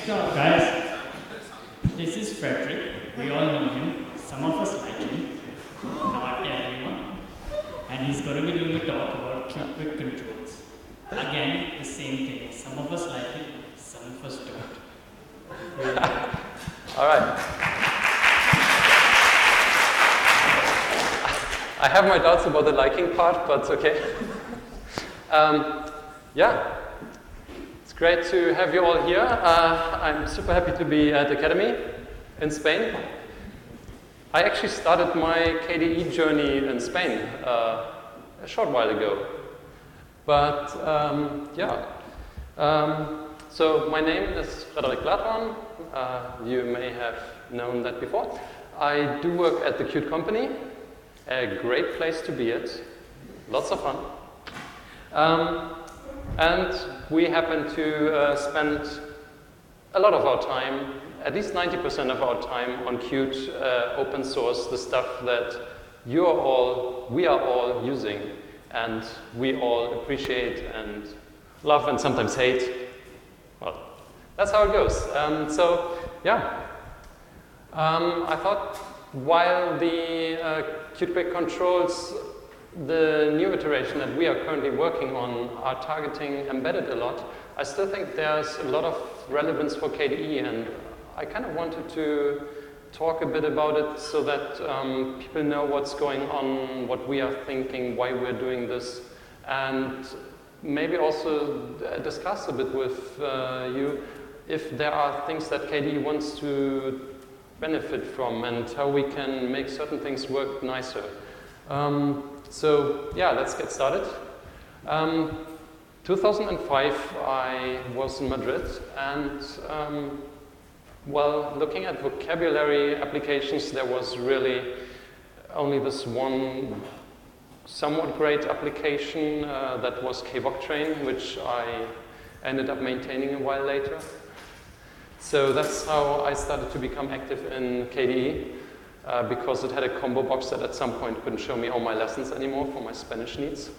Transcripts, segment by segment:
job, guys. This is Frederick. We all know him. Some of us like him. Not everyone. And he's going to be doing a talk about Quick controls. Again, the same thing. Some of us like it, some of us don't. All right. I have my doubts about the liking part, but okay. Yeah. It's great to have you all here. I'm super happy to be at Academy in Spain. I actually started my KDE journey in Spain a short while ago. But so my name is Frederick Blattmann. You may have known that before. I do work at the Qt company. A great place to be at. Lots of fun. And we happen to spend a lot of our time, at least 90% of our time on Qt open source, the stuff that we are all using, and we all appreciate and love and sometimes hate. Well, that's how it goes. I thought while the Qt Quick controls, the new iteration that we are currently working on, are targeting embedded a lot, I still think there's a lot of relevance for KDE, and I kind of wanted to talk a bit about it so that people know what's going on, what we are thinking, why we're doing this, and maybe also discuss a bit with you if there are things that KDE wants to benefit from and how we can make certain things work nicer. So yeah, let's get started. 2005, I was in Madrid, and well, looking at vocabulary applications, there was really only this one somewhat great application that was KVoctrain, which I ended up maintaining a while later. So that's how I started to become active in KDE, because it had a combo box that at some point couldn't show me all my lessons anymore for my Spanish needs.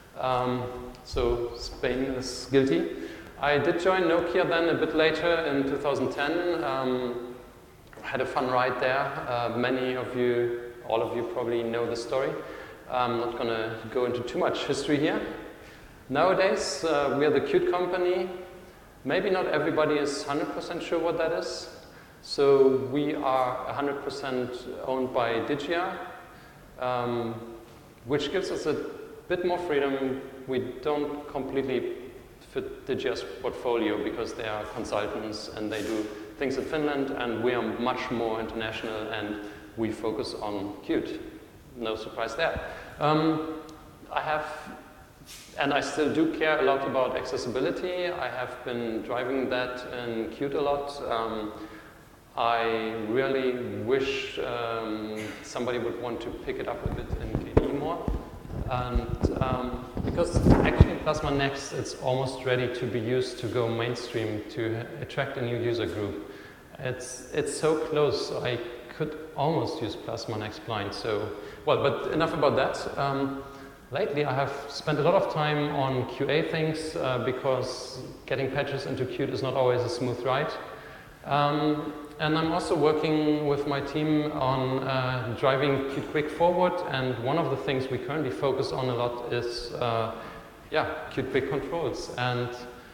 So Spain is guilty. I did join Nokia then a bit later in 2010. Had a fun ride there. Many of you, all of you probably know the story. I'm not going to go into too much history here. Nowadays, we are the Qt company. Maybe not everybody is 100% sure what that is. So we are 100% owned by Digia, which gives us a bit more freedom. We don't completely fit Digia's portfolio because they are consultants and they do things in Finland, and we are much more international and we focus on Qt. No surprise there. I still do care a lot about accessibility. I have been driving that in Qt a lot. I really wish somebody would want to pick it up a bit in KDE more. And because actually Plasma Next, it's almost ready to be used to go mainstream to attract a new user group. It's so close, so I could almost use Plasma Next blind. So, well, but enough about that. Lately I have spent a lot of time on QA things because getting patches into Qt is not always a smooth ride. And I'm also working with my team on driving Qt Quick forward, and one of the things we currently focus on a lot is Qt Quick controls, and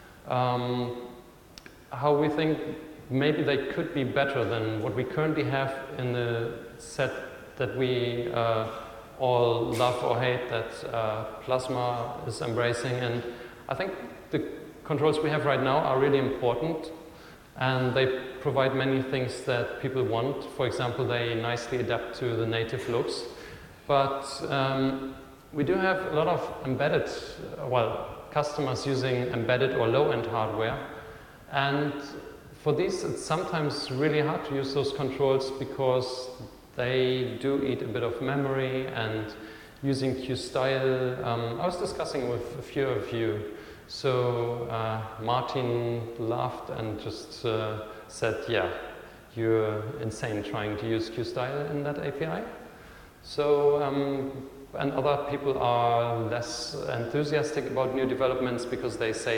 how we think maybe they could be better than what we currently have in the set that we all love or hate, that Plasma is embracing. And I think the controls we have right now are really important, and they provide many things that people want. For example, they nicely adapt to the native looks. But we do have a lot of embedded, customers using embedded or low-end hardware. And for these, it's sometimes really hard to use those controls because they do eat a bit of memory, and using QStyle, I was discussing with a few of you. So Martin laughed and just said, yeah, you're insane trying to use QStyle in that API. So, and other people are less enthusiastic about new developments because they say,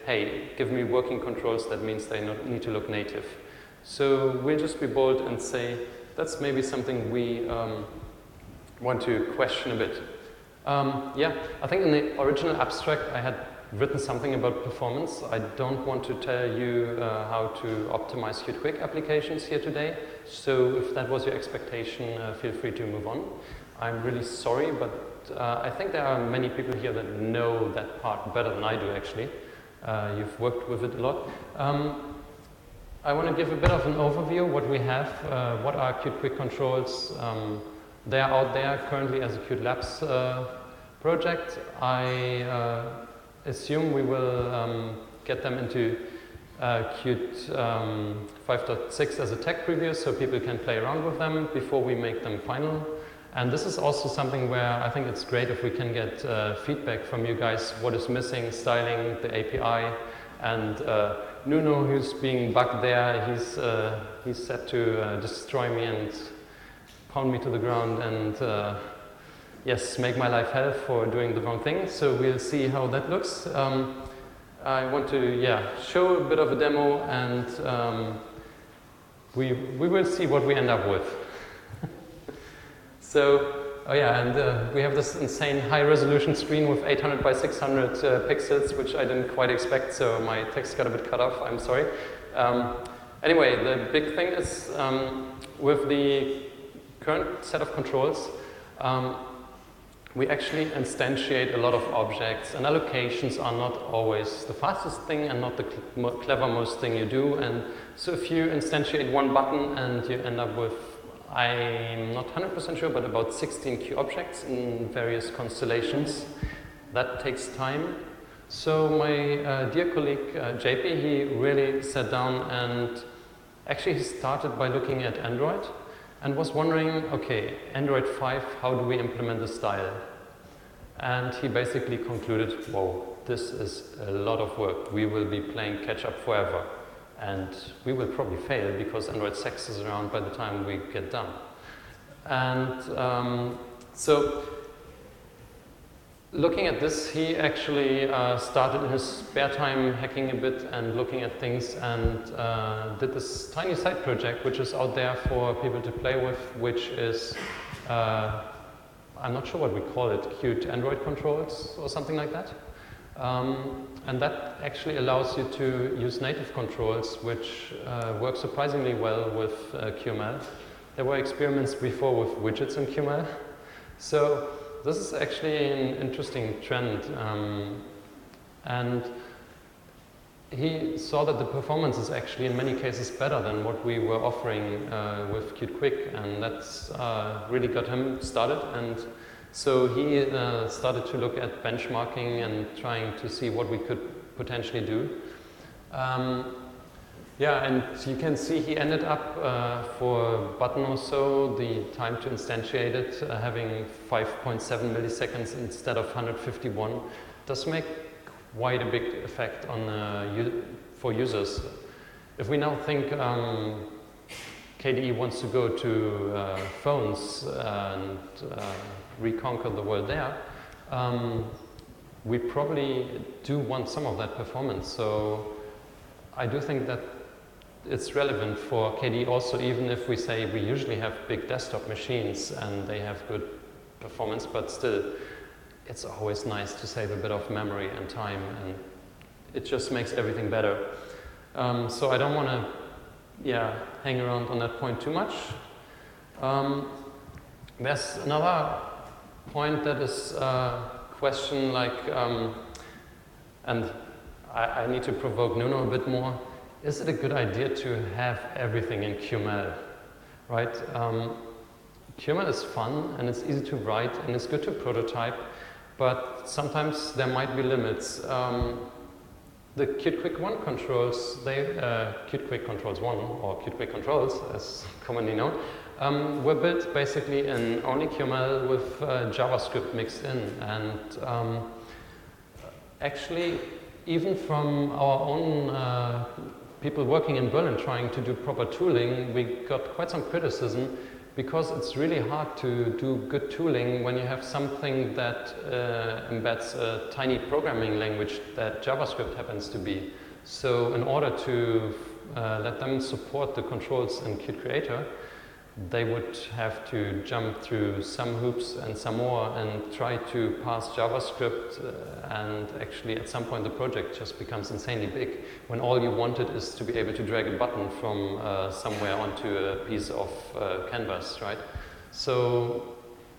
hey, give me working controls, that means they need to look native. So we'll just be bold and say, that's maybe something we want to question a bit. Yeah, I think in the original abstract I had written something about performance. I don't want to tell you how to optimize Qt Quick applications here today. So if that was your expectation, feel free to move on. I'm really sorry, but I think there are many people here that know that part better than I do, actually. You've worked with it a lot. I want to give a bit of an overview what we have, what are Qt Quick controls. They are out there currently as a Qt Labs project. I assume we will get them into Qt 5.6 as a tech preview so people can play around with them before we make them final. And this is also something where I think it's great if we can get feedback from you guys, what is missing, styling, the API, and Nuno, who's being bugged there, he's set to destroy me and pound me to the ground and yes, make my life hell for doing the wrong thing. So we'll see how that looks. I want to, show a bit of a demo, and we will see what we end up with. So, we have this insane high-resolution screen with 800 by 600 pixels, which I didn't quite expect, so my text got a bit cut off, I'm sorry. Anyway, the big thing is, with the current set of controls, we actually instantiate a lot of objects, and allocations are not always the fastest thing and not the clevermost thing you do. And so if you instantiate one button and you end up with, I'm not 100% sure, but about 16 Q objects in various constellations, that takes time. So my dear colleague JP, he really sat down and actually he started by looking at Android and was wondering, okay, Android 5, how do we implement the style? And he basically concluded, whoa, this is a lot of work. We will be playing catch up forever. And we will probably fail because Android 6 is around by the time we get done. And so looking at this, he actually started in his spare time hacking a bit and looking at things, and did this tiny side project which is out there for people to play with, which is, I'm not sure what we call it, Qt Android controls or something like that. And that actually allows you to use native controls, which work surprisingly well with QML. There were experiments before with widgets in QML. So this is actually an interesting trend. And he saw that the performance is actually in many cases better than what we were offering with Qt Quick, and that's really got him started. And so he started to look at benchmarking and trying to see what we could potentially do. And you can see he ended up for a button or so, the time to instantiate it, having 5.7 milliseconds instead of 151. Does make quite a big effect on for users. If we now think KDE wants to go to phones and reconquer the world there, we probably do want some of that performance. So I do think that it's relevant for KDE also, even if we say we usually have big desktop machines and they have good performance, but still it's always nice to save a bit of memory and time, and it just makes everything better. So I don't want to hang around on that point too much. There's another point that is a question like, and I need to provoke Nuno a bit more. Is it a good idea to have everything in QML, right? QML is fun and it's easy to write and it's good to prototype, but sometimes there might be limits. The Qt Quick 1 controls, Qt Quick Controls 1, or Qt Quick Controls as commonly known, were built basically in only QML with JavaScript mixed in. And actually, even from our own people working in Berlin trying to do proper tooling, we got quite some criticism because it's really hard to do good tooling when you have something that embeds a tiny programming language that JavaScript happens to be. So in order to let them support the controls in Qt Creator, they would have to jump through some hoops and some more and try to pass JavaScript, and actually at some point the project just becomes insanely big when all you wanted is to be able to drag a button from somewhere onto a piece of canvas, right? So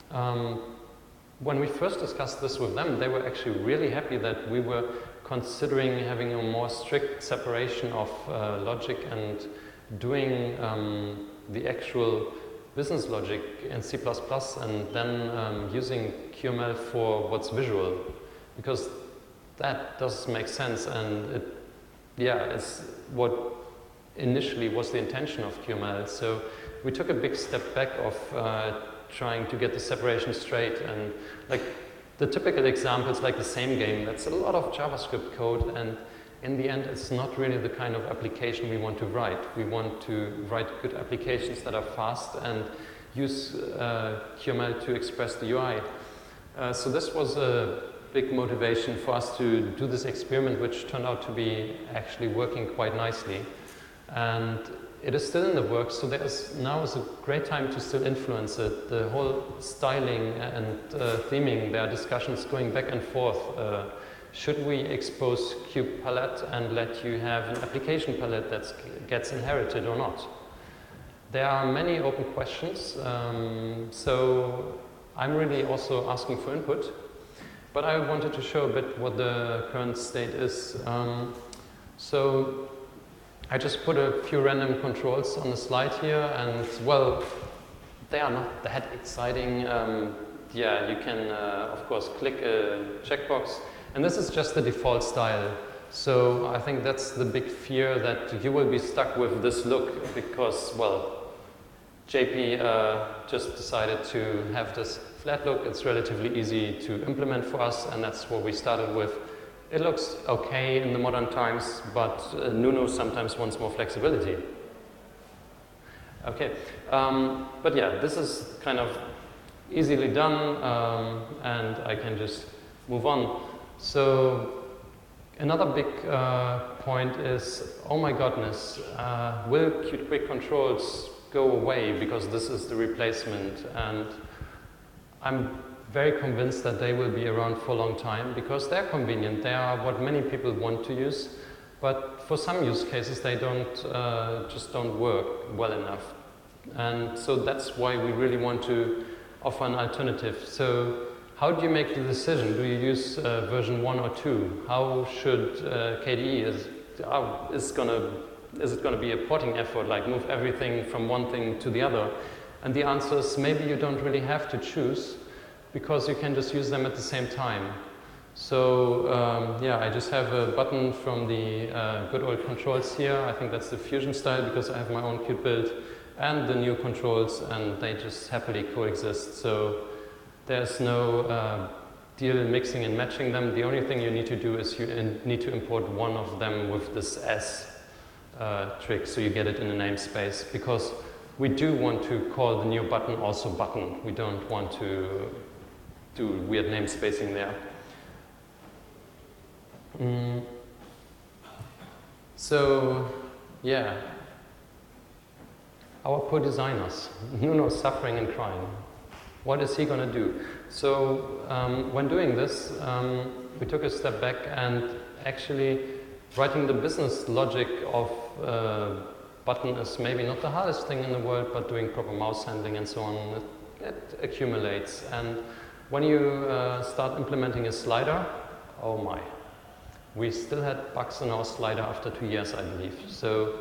when we first discussed this with them, they were actually really happy that we were considering having a more strict separation of logic and doing the actual business logic in C++ and then using QML for what's visual, because that does make sense, and it, yeah, it's what initially was the intention of QML. So we took a big step back of trying to get the separation straight, and like the typical example is like the same game. That's a lot of JavaScript code, and in the end, it's not really the kind of application we want to write. We want to write good applications that are fast and use QML to express the UI. So this was a big motivation for us to do this experiment, which turned out to be actually working quite nicely. And it is still in the works, so now is a great time to still influence it. The whole styling and theming, there are discussions going back and forth. Should we expose Cube palette and let you have an application palette that gets inherited or not? There are many open questions, so I'm really also asking for input. But I wanted to show a bit what the current state is. So I just put a few random controls on the slide here, and well, they are not that exciting. Yeah, you can, of course, click a checkbox. And this is just the default style. So I think that's the big fear, that you will be stuck with this look because, well, JP just decided to have this flat look. It's relatively easy to implement for us, and that's what we started with. It looks okay in the modern times, but Nuno sometimes wants more flexibility. Okay, but yeah, this is kind of easily done, and I can just move on. So another big point is, oh my goodness, will Qt Quick Controls go away because this is the replacement? And I'm very convinced that they will be around for a long time because they're convenient. They are what many people want to use, but for some use cases they just don't work well enough. And so that's why we really want to offer an alternative. So how do you make the decision? Do you use version 1 or 2? How should KDE, is it going to be a porting effort, like move everything from one thing to the other? And the answer is maybe you don't really have to choose, because you can just use them at the same time. So yeah, I just have a button from the good old controls here. I think that's the Fusion style because I have my own Qt build, and the new controls, and they just happily coexist. So there's no deal mixing and matching them. The only thing you need to do is you need to import one of them with this S trick, so you get it in a namespace, because we do want to call the new button also button. We don't want to do weird namespacing there. So, yeah, our poor designers, Nuno's suffering and crying. What is he going to do? So when doing this, we took a step back, and actually writing the business logic of button is maybe not the hardest thing in the world, but doing proper mouse handling and so on, it accumulates. And when you start implementing a slider, oh my, we still had bugs in our slider after 2 years, I believe. So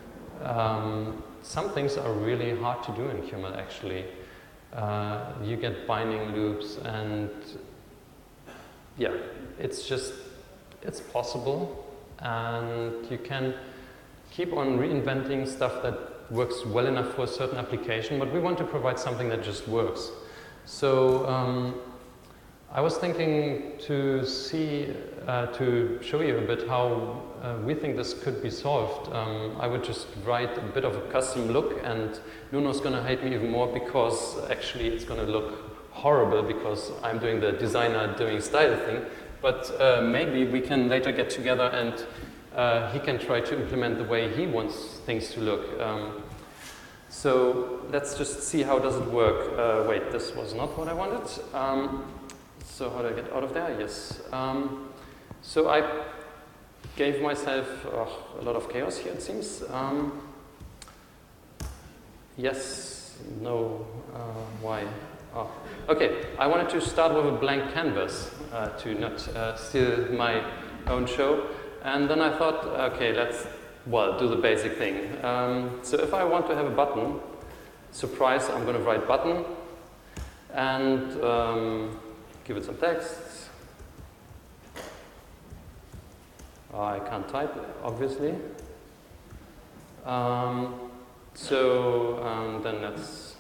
some things are really hard to do in QML, actually. You get binding loops, and yeah, it's possible, and you can keep on reinventing stuff that works well enough for a certain application, but we want to provide something that just works. So I was thinking to to show you a bit how we think this could be solved. I would just write a bit of a custom look, and Nuno's going to hate me even more because actually it's going to look horrible because I'm doing the designer doing style thing. But maybe we can later get together and he can try to implement the way he wants things to look. So let's just see how does it work. Wait, this was not what I wanted. So how do I get out of there? Yes. So I gave myself a lot of chaos here, it seems. Yes, no, why? Oh. Okay, I wanted to start with a blank canvas to not steal my own show. And then I thought, okay, let's, well, do the basic thing. So if I want to have a button, surprise, I'm going to write button and give it some text. I can't type, obviously. Then let's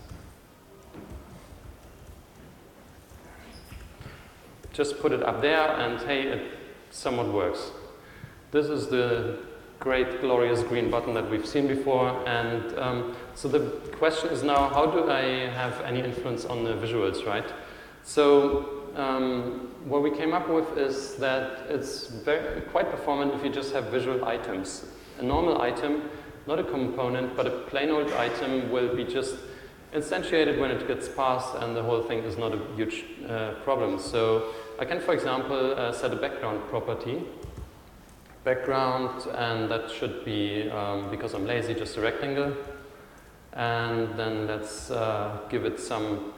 just put it up there, and hey, it somewhat works. This is the great, glorious green button that we've seen before, and so the question is now, how do I have any influence on the visuals, right? So what we came up with is that it's quite performant if you just have visual items. A normal item, not a component, but a plain old item will be just instantiated when it gets passed, and the whole thing is not a huge problem. So I can, for example, set a background property. Background, and that should be, because I'm lazy, just a rectangle. And then let's give it some,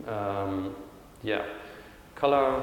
color.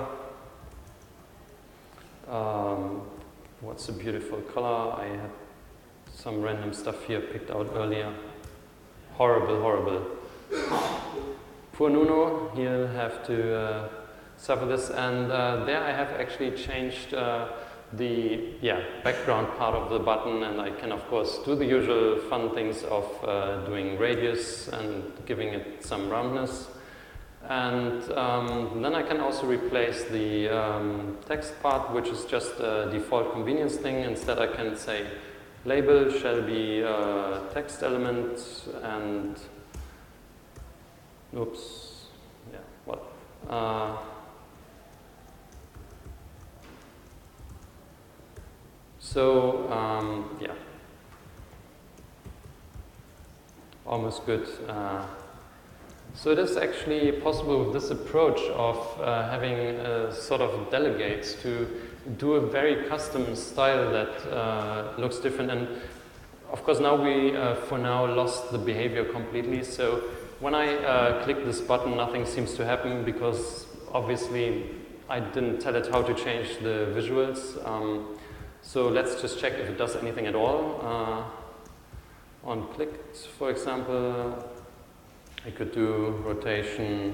What's a beautiful color? I had some random stuff here picked out earlier. Horrible, horrible. Poor Nuno, he'll have to suffer this. And there I have actually changed the background part of the button, and I can of course do the usual fun things of doing radius and giving it some roundness. And then I can also replace the text part, which is just a default convenience thing. Instead I can say label shall be text element, and oops, yeah, what? Almost good. So it is actually possible with this approach of having sort of delegates to do a very custom style that looks different. And of course now we, for now, lost the behavior completely. So when I click this button, nothing seems to happen because obviously I didn't tell it how to change the visuals. So let's just check if it does anything at all. On clicked, for example, I could do rotation.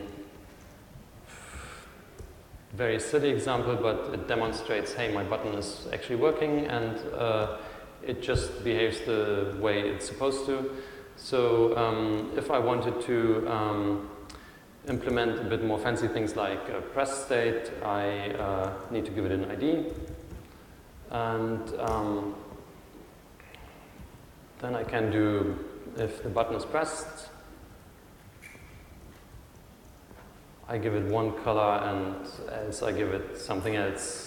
Very silly example, but it demonstrates, hey, my button is actually working, and it just behaves the way it's supposed to. So if I wanted to implement a bit more fancy things like press state, I need to give it an ID. And then I can do, if the button is pressed, I give it one color, and else I give it something else.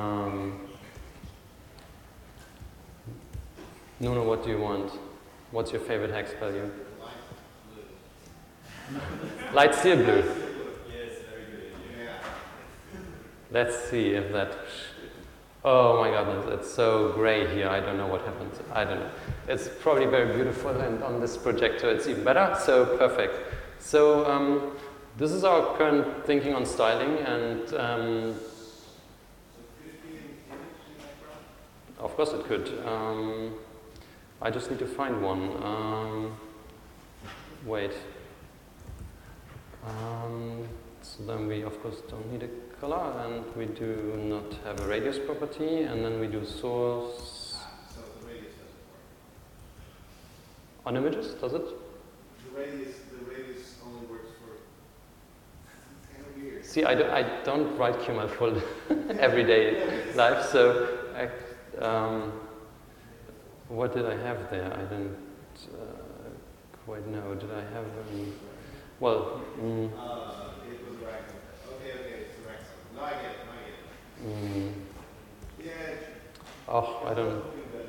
Nuno, what do you want? What's your favorite hex value? Light steel blue. Yes, very good. Yeah. Let's see if that... Oh my goodness, it's so gray here. I don't know what happened. I don't know. It's probably very beautiful, and on this projector it's even better. So perfect. So this is our current thinking on styling, and of course it could. I just need to find one. Wait. So then we of course don't need a color, and we do not have a radius property, and then we do source. So the radius doesn't work. On images, does it? The radius only works for. It's kind of weird. See, I don't write QML for everyday life, so what did I have there? I didn't quite know. Did I have well, it was Ragnar. Okay, it's Ragnar. No, I get it. Yeah. oh, I don't.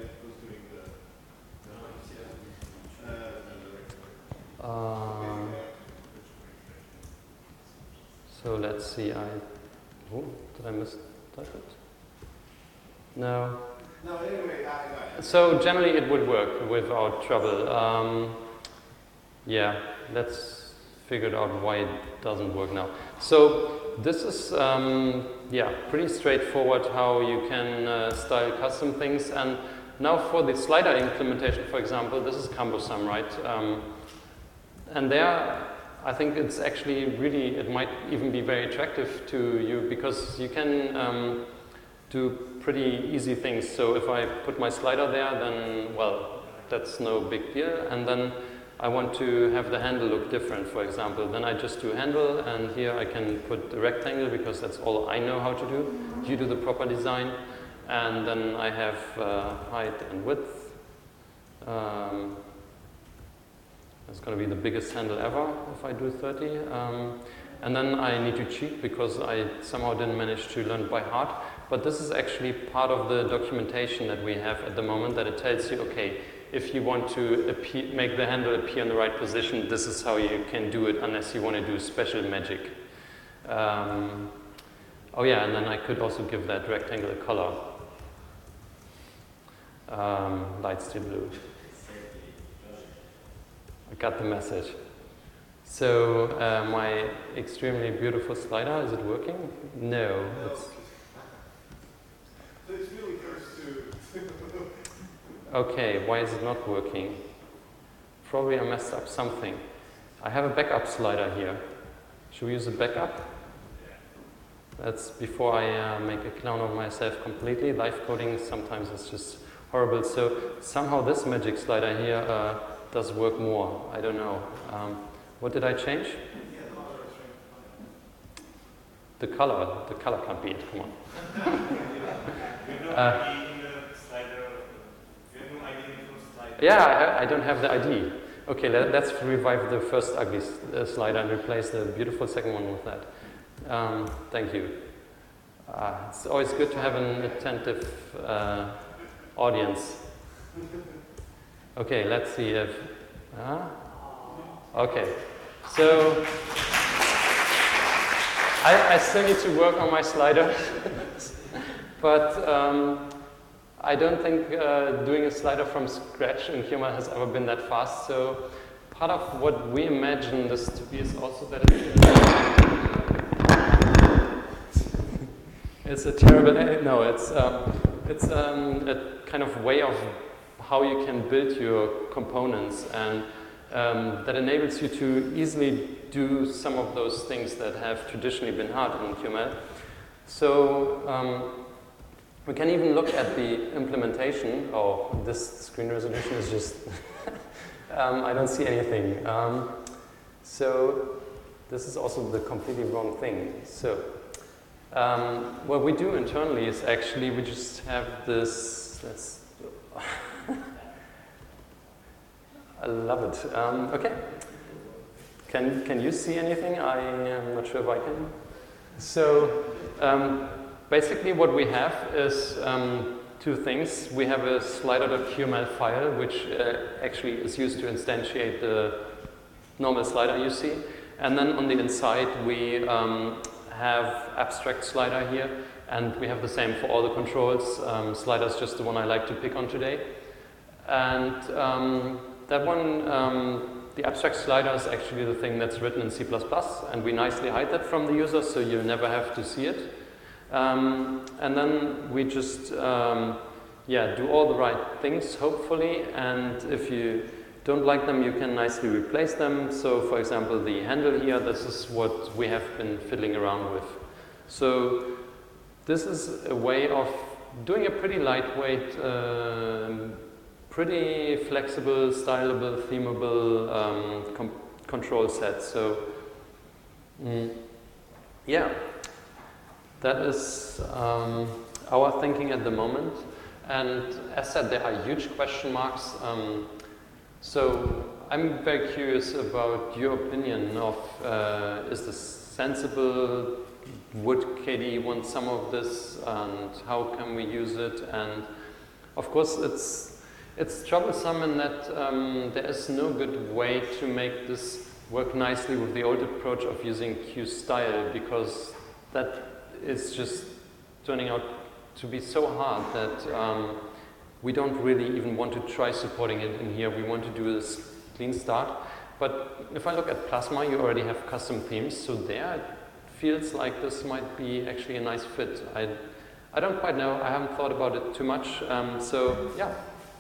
So let's see. Oh, did I mistype it? No. No, anyway, I got it. So generally it would work without trouble. Yeah, let's figure out why it doesn't work now. So this is yeah, pretty straightforward how you can style custom things. And now for the slider implementation, for example, this is cumbersome, right? And there, I think it's actually really, it might even be very attractive to you because you can do pretty easy things. So if I put my slider there, then, well, that's no big deal. And then I want to have the handle look different, for example. Then I just do handle, and here I can put a rectangle because that's all I know how to do. You do the proper design. And then I have height and width. That's going to be the biggest handle ever if I do 30. And then I need to cheat because I somehow didn't manage to learn by heart. But this is actually part of the documentation that we have at the moment, that it tells you, okay, if you want to make the handle appear in the right position, this is how you can do it, unless you want to do special magic. Oh yeah, and then I could also give that rectangle a color. Light steel blue. I got the message. So my extremely beautiful slider, is it working? No. It's really cursed too. Okay, why is it not working? Probably I messed up something. I have a backup slider here. Should we use a backup? That's before I make a clown of myself completely. Live coding sometimes is just horrible. So somehow this magic slider here does work more. I don't know. What did I change? The color can't be it. Come on. Yeah, I don't have the ID. Okay, let's revive the first ugly slider and replace the beautiful second one with that. Thank you. It's always good to have an attentive audience. Okay, let's see if... okay, so I still need to work on my slider, but I don't think doing a slider from scratch in QML has ever been that fast. So part of what we imagine this to be is also that it's a terrible, no, it's a kind of way of how you can build your components, and that enables you to easily do some of those things that have traditionally been hard in QML. So we can even look at the implementation. Oh, this screen resolution is just, I don't see anything. So this is also the completely wrong thing. So what we do internally is actually we just have this, I love it. Okay. Can you see anything? I am not sure if I can. So basically what we have is two things. We have a slider.qml file, which actually is used to instantiate the normal slider you see. And then on the inside we have abstract slider here, and we have the same for all the controls. Slider is just the one I like to pick on today. And that one, the abstract slider is actually the thing that's written in C++, and we nicely hide that from the user, so you'll never have to see it. And then we just do all the right things, hopefully, and if you don't like them, you can nicely replace them. So, for example, the handle here, this is what we have been fiddling around with. So this is a way of doing a pretty lightweight, pretty flexible, stylable, themable control set. So Yeah, that is our thinking at the moment. And as said, there are huge question marks. So I'm very curious about your opinion of, is this sensible? Would KDE want some of this, and how can we use it? And of course, it's troublesome in that there is no good way to make this work nicely with the old approach of using QStyle, because that is just turning out to be so hard that we don't really even want to try supporting it in here. We want to do this clean start. But if I look at Plasma, you already have custom themes, so there it feels like this might be actually a nice fit. I don't quite know, I haven't thought about it too much, so yeah.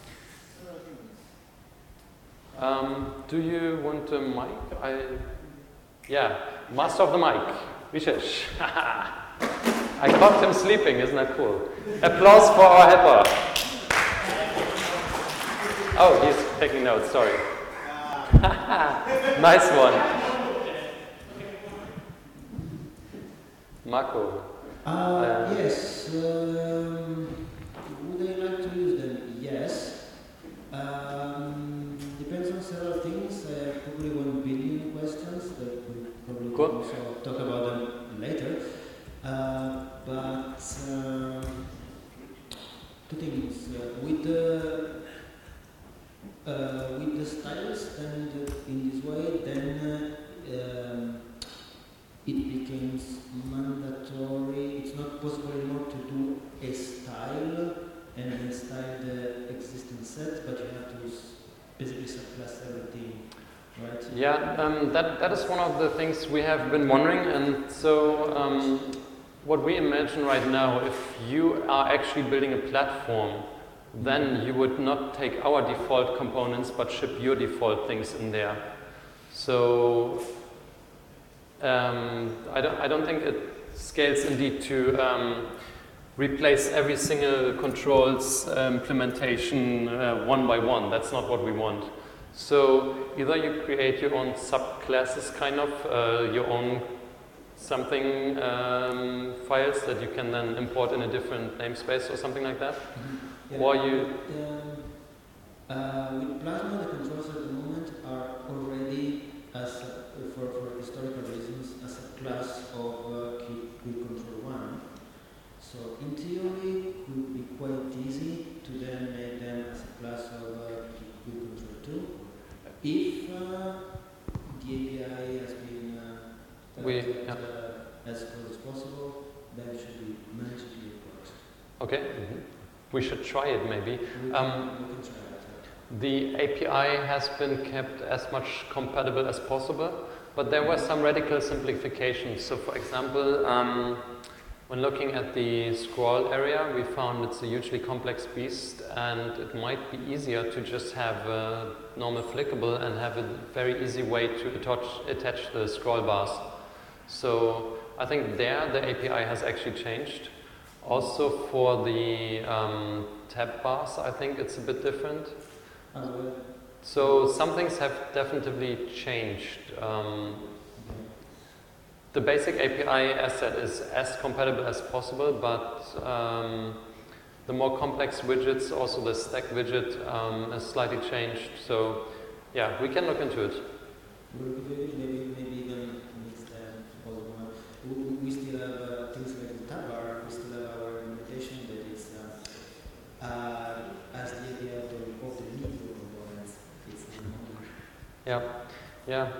Do you want a mic? Yeah, master of the mic, Vishesh. I caught him sleeping, isn't that cool? Applause for our helper. Oh, he's taking notes, sorry. Nice one. Marco. Yes. Would I like to use them? Yes. Depends on several things. I have probably 1 billion questions that we probably Cool. can also talk about them later. But two things. With the styles and in this way, then it becomes mandatory. It's not possible anymore to do a style and then style the existing set, but you have to basically subclass everything, right? Yeah, that is one of the things we have been wondering, and so what we imagine right now, if you are actually building a platform, then you would not take our default components but ship your default things in there. So I don't think it scales indeed to replace every single controls implementation one by one. That's not what we want. So either you create your own subclasses, kind of your own something files that you can then import in a different namespace or something like that. Yeah, Or you with Plasma, the controls at the moment are already, as for historical reasons, as a class of Quick Control 1. So in theory, it would be quite easy to then make them as a class of Quick Control 2. If the API has been as close as possible, then it should be magically works. okay? We should try it maybe. We can try it. The API has been kept as much compatible as possible, but there were some radical simplifications. So for example, when looking at the scroll area, we found it's a hugely complex beast, and it might be easier to just have a normal flickable and have a very easy way to attach the scroll bars. So I think there the API has actually changed. Also for the tab bars, I think it's a bit different. So some things have definitely changed. The basic API asset is as compatible as possible, but the more complex widgets, also the stack widget, is slightly changed. So yeah, we can look into it. Maybe even mix them all one. We still have things like the tab bar. We still have our limitation that is as the idea of the media components. It's Yeah, yeah.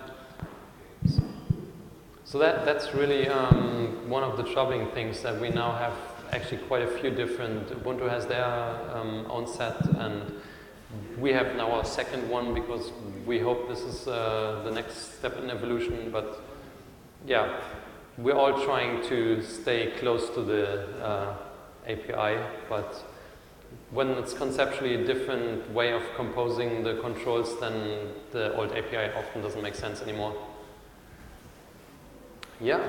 So that's really one of the troubling things, that we now have actually quite a few different. Ubuntu has their own set, and we have now our second one because we hope this is the next step in evolution. But yeah, we're all trying to stay close to the API, but when it's conceptually a different way of composing the controls, then the old API often doesn't make sense anymore. Yeah.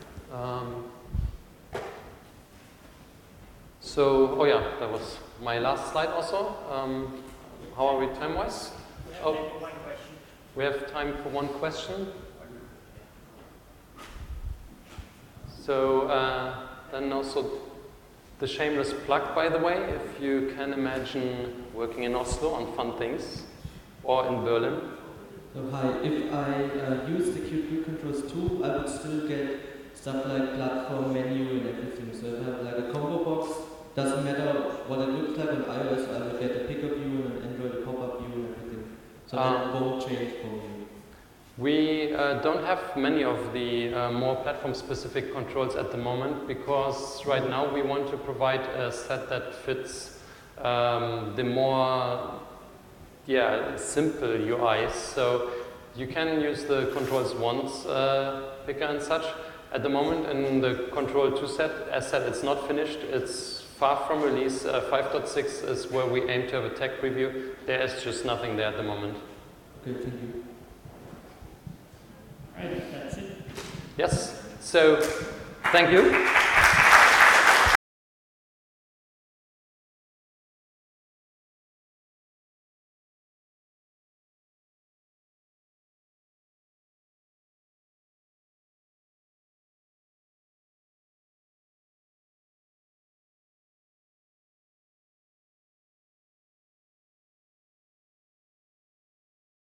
So, oh yeah, that was my last slide also. How are we time-wise? Oh, One question. we have time for one question. So then also the shameless plug, by the way, if you can imagine working in Oslo on fun things, or in Berlin. So hi, if I use the Qt Controls tool, I would still get stuff like platform menu and everything. So if I have like a combo box, doesn't matter what it looks like on iOS, I will get a pickup view and an Android a pop-up view and everything. So that won't change for me. We don't have many of the more platform-specific controls at the moment because right now we want to provide a set that fits the more simple UIs. So you can use the controls once picker and such. At the moment in the Control 2 set, as said, it's not finished. It's far from release. 5.6 is where we aim to have a tech preview. There is just nothing there at the moment. Okay, thank you. Right, that's it. Yes, so thank you.